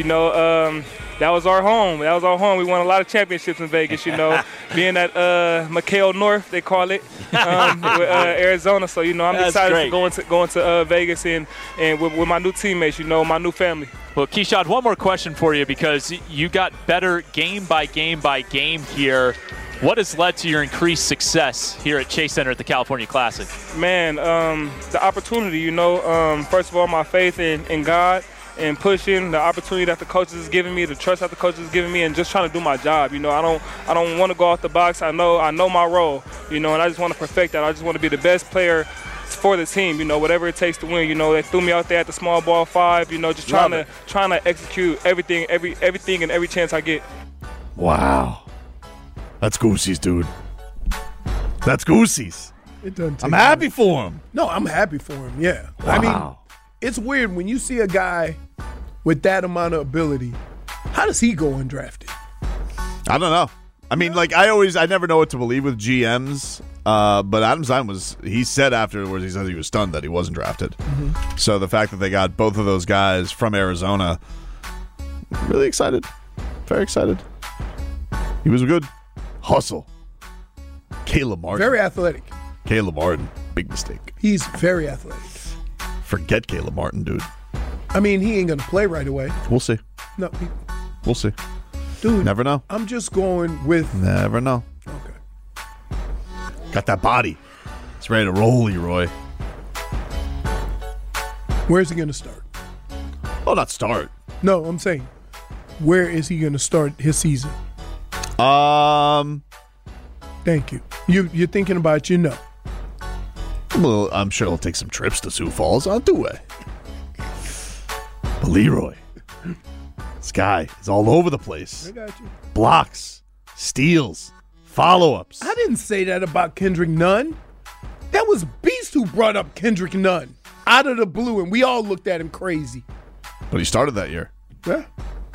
That was our home. We won a lot of championships in Vegas, being at McHale North, they call it, with Arizona. So, I'm That's excited great. to going to Vegas and with my new teammates, my new family. Well, Keyshawn, one more question for you because you got better game by game by game here. What has led to your increased success here at Chase Center at the California Classic? Man, the opportunity, first of all, my faith in God and pushing, the opportunity that the coaches is giving me, the trust that the coaches is giving me, and just trying to do my job. I don't want to go off the box. I know my role, and I just want to perfect that. I just want to be the best player for the team, whatever it takes to win. They threw me out there at the small ball 5, just trying to execute everything and every chance I get. Wow. That's Goosey's, dude. That's Goosey's. It doesn't take I'm happy for him. No, I'm happy for him, yeah. Wow. I mean, it's weird when you see a guy with that amount of ability. How does he go undrafted? I don't know. I mean, I never know what to believe with GMs, but Adam Simon he said afterwards, he said he was stunned that he wasn't drafted. Mm-hmm. So the fact that they got both of those guys from Arizona, really excited. Very excited. He was good. Hustle. Caleb Martin. Very athletic. Caleb Martin. Big mistake. He's very athletic. Forget Caleb Martin, dude. I mean, he ain't going to play right away. We'll see. No, We'll see. dude. Never know. I'm just going with. Never know. Okay. Got that body. He's ready to roll, Leroy. Where's he going to start? Oh, not start. No, I'm saying, where is he going to start his season? Thank you. You're thinking about Well, I'm sure he'll take some trips to Sioux Falls. I'll do it. But Leroy, this guy is all over the place. I got you. Blocks, steals, follow-ups. I didn't say that about Kendrick Nunn. That was Beast who brought up Kendrick Nunn out of the blue, and we all looked at him crazy. But he started that year. Yeah.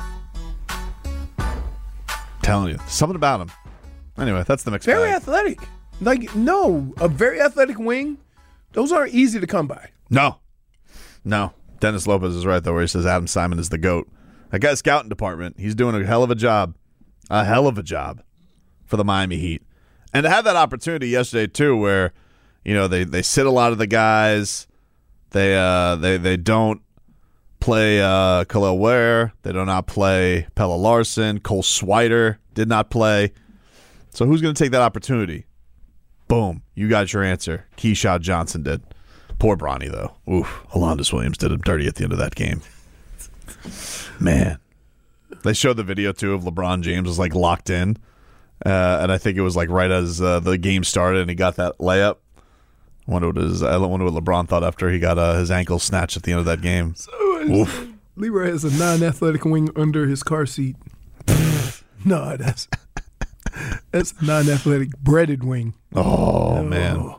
Telling you, something about him. Anyway, that's the mixed Very bag. athletic. A very athletic wing, those aren't easy to come by. No. Dennis Lopez is right, though, where he says Adam Simon is the GOAT. That guy's scouting department, he's doing a hell of a job. A hell of a job for the Miami Heat. And to have that opportunity yesterday, too, where, they sit a lot of the guys. They don't play Khalil Ware. They do not play Pelle Larsson. Cole Swider did not play. So who's going to take that opportunity? Boom. You got your answer. Keyshawn Johnson did. Poor Bronny, though. Oof. Alondas Williams did him dirty at the end of that game. Man. They showed the video, too, of LeBron James was, locked in. And I think it was like right as the game started and he got that layup. I wonder what LeBron thought after he got his ankle snatched at the end of that game. Leroy has a non-athletic wing under his car seat. No, that's a non-athletic breaded wing. Oh, man.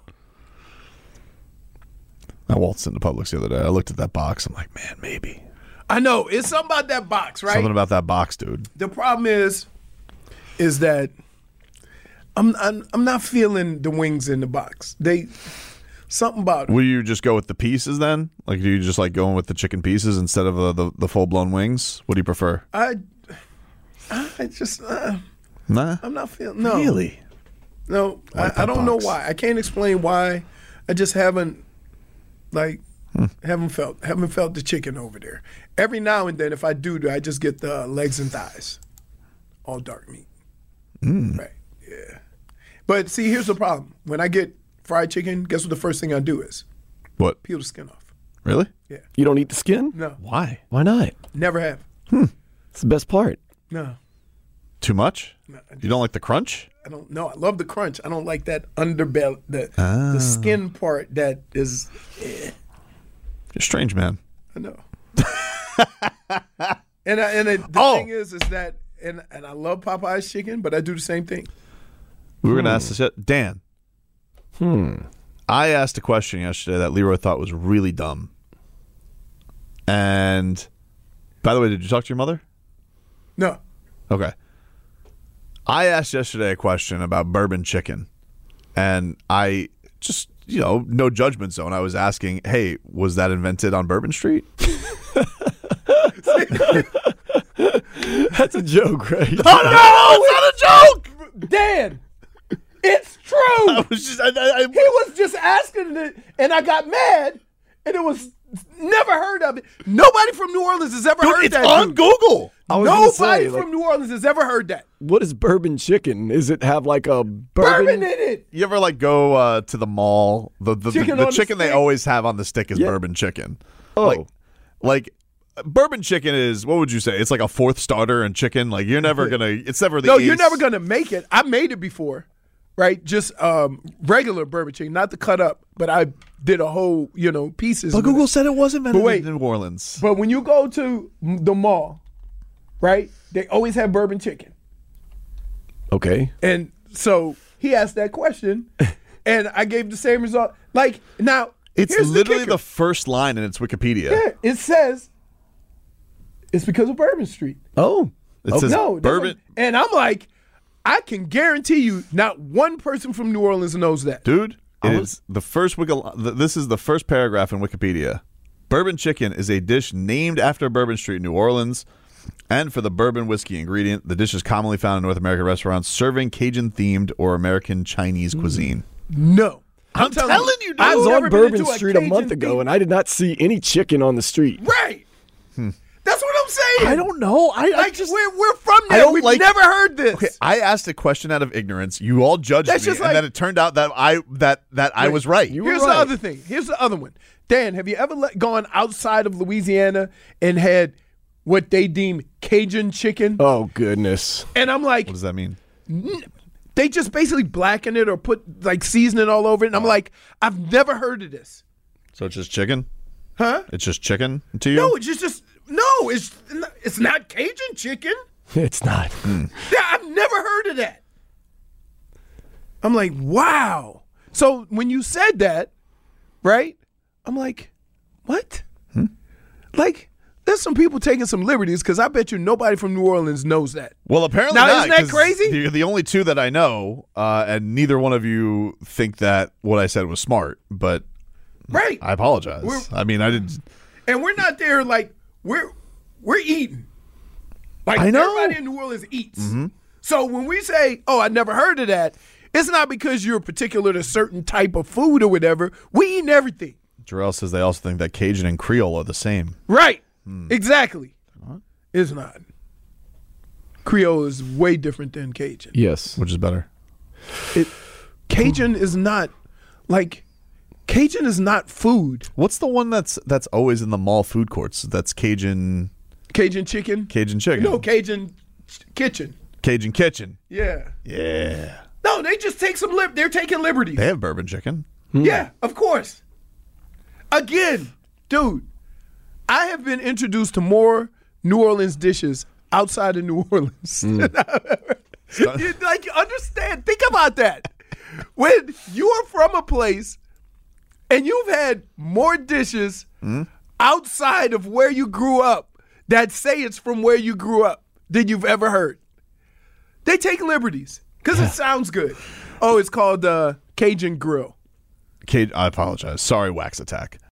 I waltzed into Publix the other day. I looked at that box. I'm like, man, maybe. I know. It's something about that box, right? Something about that box, dude. The problem is that I'm not feeling the wings in the box. Something about it. Will you just go with the pieces then? Like, do you just like going with the chicken pieces instead of the full blown wings? What do you prefer? I just nah. I'm not feeling no. Really? No, I don't know why. I can't explain why. I just haven't haven't felt the chicken over there. Every now and then, if I do, I just get the legs and thighs, all dark meat. Right? Yeah. But see, here's the problem. When I get fried chicken, guess what the first thing I do is? What? Peel the skin off. Really? Yeah. You don't eat the skin? No. Why? Why not? Never have. It's the best part. No. Too much? No, You don't like the crunch? I don't know. I love the crunch. I don't like that underbelly, the skin part that is. You're a strange man. I know. The thing is that, and I love Popeye's chicken, but I do the same thing. We were going to ask this yet. Dan. I asked a question yesterday that Leroy thought was really dumb. And, by the way, did you talk to your mother? No. Okay. I asked yesterday a question about bourbon chicken. And I just, no judgment zone. I was asking, hey, was that invented on Bourbon Street? That's a joke, right? No, it's not a joke! Dan, it's true. He was just asking it, and I got mad, and it was never heard of it. Nobody from New Orleans has ever heard that. It's on Google. Nobody from New Orleans has ever heard that. What is bourbon chicken? Does it have like a bourbon in it? You ever go to the mall? The chicken they always have on the stick is bourbon chicken. Oh. Like bourbon chicken is, what would you say? It's like a fourth starter in chicken. Like you're never gonna. It's never the. No, ace. you're never gonna make it. I made it before, right? Just regular bourbon chicken, not the cut up, but I did a whole pieces. But Google said it wasn't invented wait, in New Orleans. But when you go to the mall, right? They always have bourbon chicken. Okay. And so he asked that question, and I gave the same result. Like, now, it's here's literally the the first line in its Wikipedia. Yeah, it says it's because of Bourbon Street. Oh. It says bourbon. And I'm like, I can guarantee you not one person from New Orleans knows that. Dude, it is the first this is the first paragraph in Wikipedia. Bourbon chicken is a dish named after Bourbon Street in New Orleans. And for the bourbon whiskey ingredient, the dish is commonly found in North American restaurants serving Cajun-themed or American Chinese cuisine. No. I'm telling you, dude. I was on Bourbon Street a month ago, and I did not see any chicken on the street. Right. That's what I'm saying. I don't know. We're from there. We've never heard this. Okay, I asked a question out of ignorance. You all judged me, and then it turned out that I was right. Here's the other thing. Here's the other one. Dan, have you ever gone outside of Louisiana and had what they deem Cajun chicken? Oh, goodness. And I'm like, what does that mean? They just basically blacken it or put like seasoning all over it. And I'm like, I've never heard of this. So it's just chicken? Huh? It's just chicken to you? No, it's not Cajun chicken. It's not. Yeah, I've never heard of that. I'm like, wow. So when you said that, right? I'm like, what? Like, there's some people taking some liberties because I bet you nobody from New Orleans knows that. Well, apparently now, not. Isn't that crazy? You're the only two that I know, and neither one of you think that what I said was smart. But right, I apologize. I didn't. And we're not there like we're eating. Like I know. Everybody in New Orleans eats. So when we say, "Oh, I never heard of that," it's not because you're particular to certain type of food or whatever. We eat everything. Jarrell says they also think that Cajun and Creole are the same. Right. Exactly. It's not. Creole is way different than Cajun. Yes. Which is better? Cajun is not Cajun is not food. What's the one that's always in the mall food courts? That's Cajun. Cajun chicken. Cajun chicken. No, Cajun kitchen. Cajun Kitchen. Yeah. Yeah. No, they just take they're taking liberties. They have bourbon chicken. Yeah, of course. Again, dude, I have been introduced to more New Orleans dishes outside of New Orleans. Like, understand, think about that. When you are from a place and you've had more dishes outside of where you grew up that say it's from where you grew up than you've ever heard. They take liberties because it sounds good. Oh, it's called Cajun Grill. I apologize. Sorry, Wax Attack.